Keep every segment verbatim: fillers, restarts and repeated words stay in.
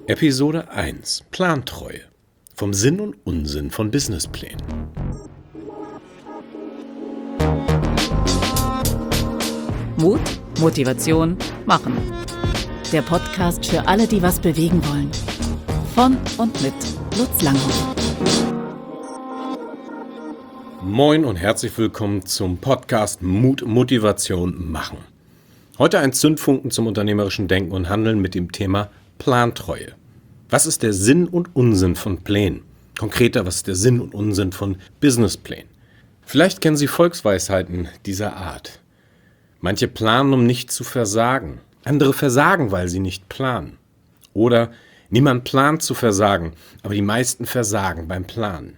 Episode eins: Plantreue. Vom Sinn und Unsinn von Businessplänen. Mut, Motivation, Machen. Der Podcast für alle, die was bewegen wollen. Von und mit Lutz Langhoff. Moin und herzlich willkommen zum Podcast Mut, Motivation, Machen. Heute ein Zündfunken zum unternehmerischen Denken und Handeln mit dem Thema Plantreue. Was ist der Sinn und Unsinn von Plänen? Konkreter, was ist der Sinn und Unsinn von Businessplänen? Vielleicht kennen Sie Volksweisheiten dieser Art. Manche planen, um nicht zu versagen. Andere versagen, weil sie nicht planen. Oder niemand plant zu versagen, aber die meisten versagen beim Planen.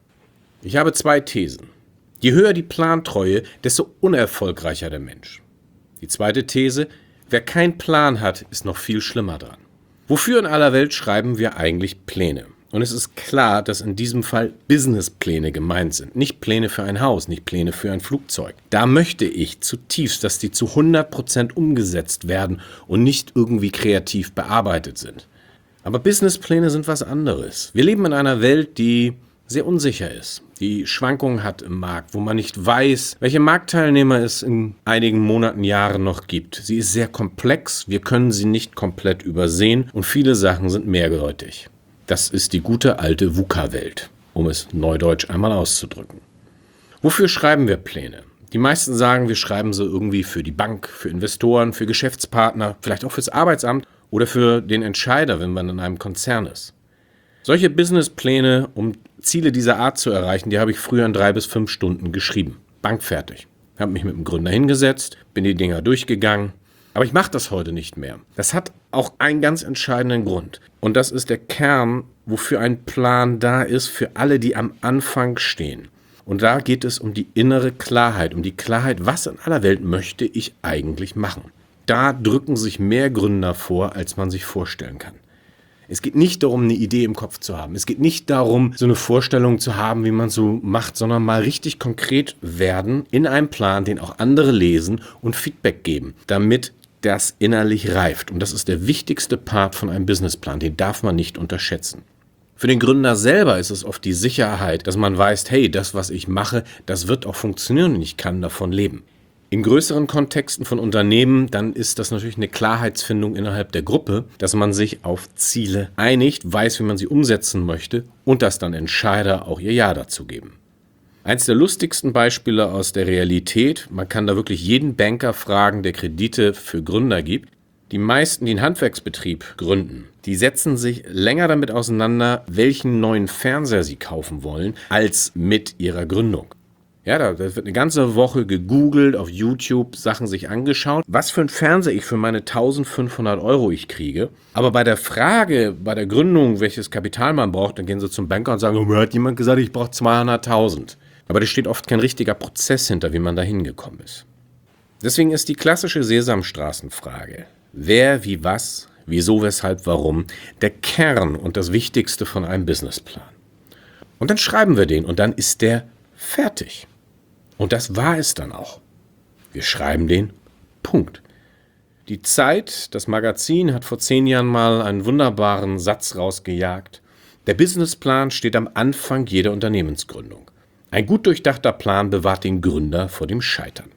Ich habe zwei Thesen. Je höher die Plantreue, desto unerfolgreicher der Mensch. Die zweite These: Wer keinen Plan hat, ist noch viel schlimmer dran. Wofür in aller Welt schreiben wir eigentlich Pläne? Und es ist klar, dass in diesem Fall Businesspläne gemeint sind. Nicht Pläne für ein Haus, nicht Pläne für ein Flugzeug. Da möchte ich zutiefst, dass die zu hundert Prozent umgesetzt werden und nicht irgendwie kreativ bearbeitet sind. Aber Businesspläne sind was anderes. Wir leben in einer Welt, die sehr unsicher ist, die Schwankungen hat im Markt, wo man nicht weiß, welche Marktteilnehmer es in einigen Monaten, Jahren noch gibt. Sie ist sehr komplex, wir können sie nicht komplett übersehen und viele Sachen sind mehrdeutig. Das ist die gute alte VUCA-Welt, um es neudeutsch einmal auszudrücken. Wofür schreiben wir Pläne? Die meisten sagen, wir schreiben sie irgendwie für die Bank, für Investoren, für Geschäftspartner, vielleicht auch fürs Arbeitsamt oder für den Entscheider, wenn man in einem Konzern ist. Solche Businesspläne, um Ziele dieser Art zu erreichen, die habe ich früher in drei bis fünf Stunden geschrieben. Bankfertig. Habe mich mit dem Gründer hingesetzt, bin die Dinger durchgegangen. Aber ich mache das heute nicht mehr. Das hat auch einen ganz entscheidenden Grund. Und das ist der Kern, wofür ein Plan da ist, für alle, die am Anfang stehen. Und da geht es um die innere Klarheit, um die Klarheit, was in aller Welt möchte ich eigentlich machen. Da drücken sich mehr Gründer vor, als man sich vorstellen kann. Es geht nicht darum, eine Idee im Kopf zu haben. Es geht nicht darum, so eine Vorstellung zu haben, wie man so macht, sondern mal richtig konkret werden in einem Plan, den auch andere lesen und Feedback geben, damit das innerlich reift. Und das ist der wichtigste Part von einem Businessplan. Den darf man nicht unterschätzen. Für den Gründer selber ist es oft die Sicherheit, dass man weiß, hey, das, was ich mache, das wird auch funktionieren und ich kann davon leben. In größeren Kontexten von Unternehmen, dann ist das natürlich eine Klarheitsfindung innerhalb der Gruppe, dass man sich auf Ziele einigt, weiß, wie man sie umsetzen möchte und dass dann Entscheider auch ihr Ja dazu geben. Eins der lustigsten Beispiele aus der Realität, man kann da wirklich jeden Banker fragen, der Kredite für Gründer gibt. Die meisten, die einen Handwerksbetrieb gründen, die setzen sich länger damit auseinander, welchen neuen Fernseher sie kaufen wollen, als mit ihrer Gründung. Ja, da wird eine ganze Woche gegoogelt, auf YouTube Sachen sich angeschaut, was für ein Fernseher ich für meine eintausendfünfhundert Euro ich kriege. Aber bei der Frage, bei der Gründung, welches Kapital man braucht, dann gehen sie zum Banker und sagen, oh, mir hat jemand gesagt, ich brauche zweihunderttausend. Aber da steht oft kein richtiger Prozess hinter, wie man da hingekommen ist. Deswegen ist die klassische Sesamstraßenfrage, wer, wie, was, wieso, weshalb, warum, der Kern und das Wichtigste von einem Businessplan. Und dann schreiben wir den und dann ist der fertig. Und das war es dann auch. Wir schreiben den, Punkt. Die Zeit, das Magazin, hat vor zehn Jahren mal einen wunderbaren Satz rausgejagt. Der Businessplan steht am Anfang jeder Unternehmensgründung. Ein gut durchdachter Plan bewahrt den Gründer vor dem Scheitern.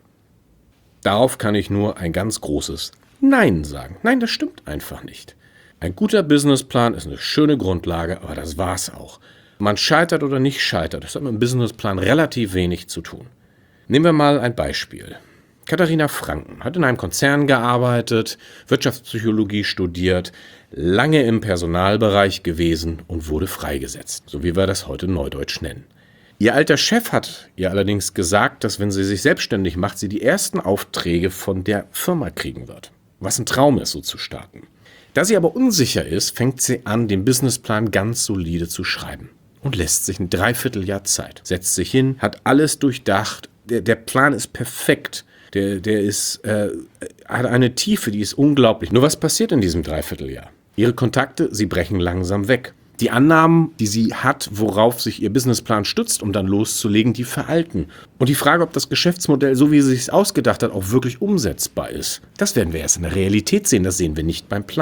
Darauf kann ich nur ein ganz großes Nein sagen. Nein, das stimmt einfach nicht. Ein guter Businessplan ist eine schöne Grundlage, aber das war's auch. Man scheitert oder nicht scheitert, das hat mit dem Businessplan relativ wenig zu tun. Nehmen wir mal ein Beispiel. Katharina Franken hat in einem Konzern gearbeitet, Wirtschaftspsychologie studiert, lange im Personalbereich gewesen und wurde freigesetzt, so wie wir das heute neudeutsch nennen. Ihr alter Chef hat ihr allerdings gesagt, dass wenn sie sich selbstständig macht, sie die ersten Aufträge von der Firma kriegen wird. Was ein Traum ist, so zu starten. Da sie aber unsicher ist, fängt sie an, den Businessplan ganz solide zu schreiben. Und lässt sich ein Dreivierteljahr Zeit. Setzt sich hin, hat alles durchdacht. Der, der Plan ist perfekt. Der, der ist, äh, hat eine Tiefe, die ist unglaublich. Nur was passiert in diesem Dreivierteljahr? Ihre Kontakte, sie brechen langsam weg. Die Annahmen, die sie hat, worauf sich ihr Businessplan stützt, um dann loszulegen, die veralten. Und die Frage, ob das Geschäftsmodell, so wie sie es ausgedacht hat, auch wirklich umsetzbar ist, das werden wir erst in der Realität sehen. Das sehen wir nicht beim Plan.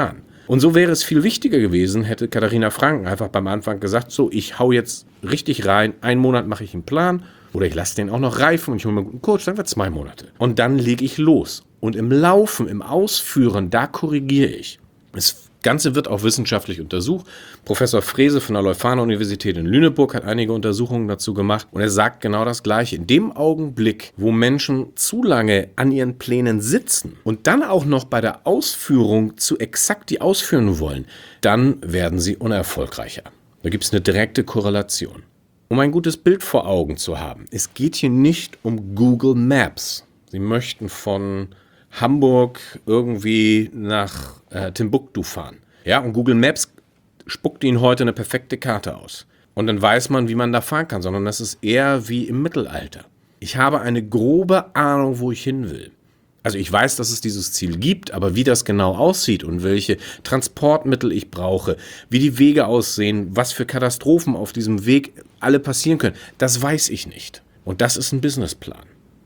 Und so wäre es viel wichtiger gewesen, hätte Katharina Franken einfach beim Anfang gesagt, so, ich hau jetzt richtig rein, einen Monat mache ich einen Plan oder ich lasse den auch noch reifen und ich hole mir einen guten Coach, dann wird zwei Monate. Und dann lege ich los. Und im Laufen, im Ausführen, da korrigiere ich. Das Ganze wird auch wissenschaftlich untersucht. Professor Frese von der Leuphana-Universität in Lüneburg hat einige Untersuchungen dazu gemacht und er sagt genau das Gleiche. In dem Augenblick, wo Menschen zu lange an ihren Plänen sitzen und dann auch noch bei der Ausführung zu exakt die ausführen wollen, dann werden sie unerfolgreicher. Da gibt es eine direkte Korrelation. Um ein gutes Bild vor Augen zu haben, es geht hier nicht um Google Maps. Sie möchten von Hamburg irgendwie nach äh, Timbuktu fahren. Ja, und Google Maps spuckt Ihnen heute eine perfekte Karte aus. Und dann weiß man, wie man da fahren kann, sondern das ist eher wie im Mittelalter. Ich habe eine grobe Ahnung, wo ich hin will. Also ich weiß, dass es dieses Ziel gibt, aber wie das genau aussieht und welche Transportmittel ich brauche, wie die Wege aussehen, was für Katastrophen auf diesem Weg alle passieren können, das weiß ich nicht. Und das ist ein Businessplan.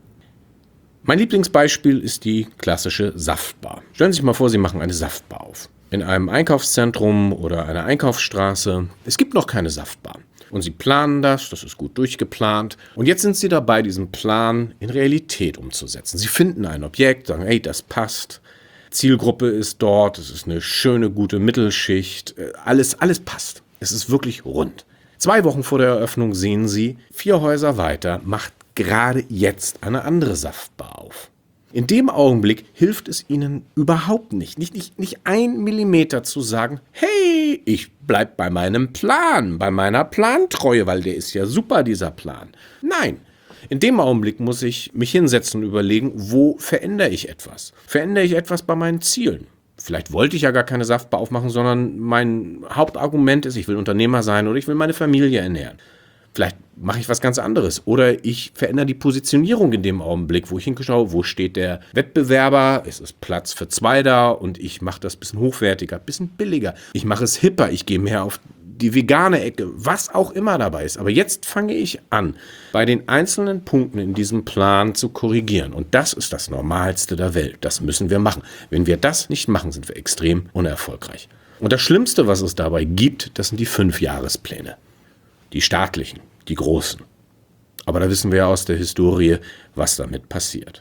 Mein Lieblingsbeispiel ist die klassische Saftbar. Stellen Sie sich mal vor, Sie machen eine Saftbar auf. In einem Einkaufszentrum oder einer Einkaufsstraße. Es gibt noch keine Saftbar. Und Sie planen das, das ist gut durchgeplant. Und jetzt sind Sie dabei, diesen Plan in Realität umzusetzen. Sie finden ein Objekt, sagen, hey, das passt. Zielgruppe ist dort, es ist eine schöne, gute Mittelschicht. Alles, alles passt. Es ist wirklich rund. Zwei Wochen vor der Eröffnung sehen Sie, vier Häuser weiter macht gerade jetzt eine andere Saftbar auf. In dem Augenblick hilft es Ihnen überhaupt nicht, nicht, nicht, nicht ein Millimeter zu sagen, hey, ich bleib bei meinem Plan, bei meiner Plantreue, weil der ist ja super, dieser Plan. Nein, in dem Augenblick muss ich mich hinsetzen und überlegen, wo verändere ich etwas? Verändere ich etwas bei meinen Zielen? Vielleicht wollte ich ja gar keine Saftbar aufmachen, sondern mein Hauptargument ist, ich will Unternehmer sein oder ich will meine Familie ernähren. Vielleicht mache ich was ganz anderes oder ich verändere die Positionierung in dem Augenblick, wo ich hinschaue, wo steht der Wettbewerber, es ist Platz für zwei da und ich mache das ein bisschen hochwertiger, ein bisschen billiger. Ich mache es hipper, ich gehe mehr auf die vegane Ecke, was auch immer dabei ist. Aber jetzt fange ich an, bei den einzelnen Punkten in diesem Plan zu korrigieren. Und das ist das Normalste der Welt. Das müssen wir machen. Wenn wir das nicht machen, sind wir extrem unerfolgreich. Und das Schlimmste, was es dabei gibt, das sind die Fünfjahrespläne. Die staatlichen, die großen. Aber da wissen wir ja aus der Historie, was damit passiert.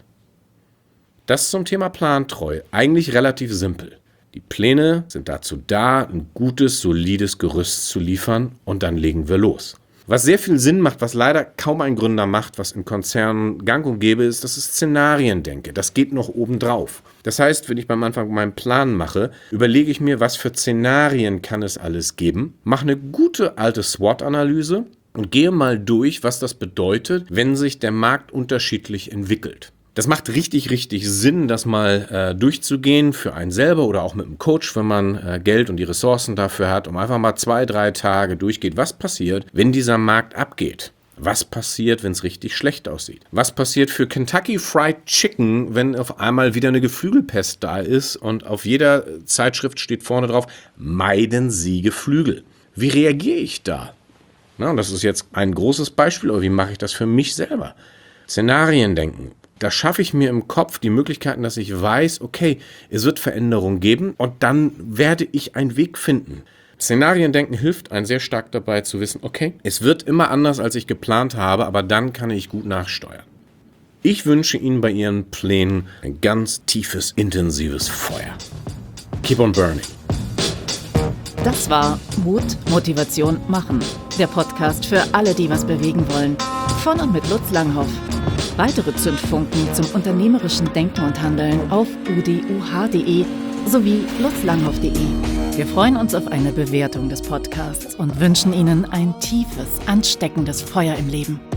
Das zum Thema Plantreu. Eigentlich relativ simpel. Die Pläne sind dazu da, ein gutes, solides Gerüst zu liefern und dann legen wir los. Was sehr viel Sinn macht, was leider kaum ein Gründer macht, was in Konzernen gang und gäbe ist, dass ich Szenarien denke. Das geht noch obendrauf. Das heißt, wenn ich beim Anfang meinen Plan mache, überlege ich mir, was für Szenarien kann es alles geben, mache eine gute alte SWOT-Analyse und gehe mal durch, was das bedeutet, wenn sich der Markt unterschiedlich entwickelt. Das macht richtig, richtig Sinn, das mal äh, durchzugehen für einen selber oder auch mit einem Coach, wenn man äh, Geld und die Ressourcen dafür hat, um einfach mal zwei, drei Tage durchgeht. Was passiert, wenn dieser Markt abgeht? Was passiert, wenn es richtig schlecht aussieht? Was passiert für Kentucky Fried Chicken, wenn auf einmal wieder eine Geflügelpest da ist und auf jeder Zeitschrift steht vorne drauf, meiden Sie Geflügel? Wie reagiere ich da? Na, das ist jetzt ein großes Beispiel, aber wie mache ich das für mich selber? Szenarien denken. Da schaffe ich mir im Kopf die Möglichkeiten, dass ich weiß, okay, es wird Veränderungen geben und dann werde ich einen Weg finden. Szenariendenken hilft einem sehr stark dabei zu wissen, okay, es wird immer anders, als ich geplant habe, aber dann kann ich gut nachsteuern. Ich wünsche Ihnen bei Ihren Plänen ein ganz tiefes, intensives Feuer. Keep on burning. Das war Mut, Motivation, Machen. Der Podcast für alle, die was bewegen wollen. Von und mit Lutz Langhoff. Weitere Zündfunken zum unternehmerischen Denken und Handeln auf u d u h punkt d e sowie lutzlanghoff punkt d e. Wir freuen uns auf eine Bewertung des Podcasts und wünschen Ihnen ein tiefes, ansteckendes Feuer im Leben.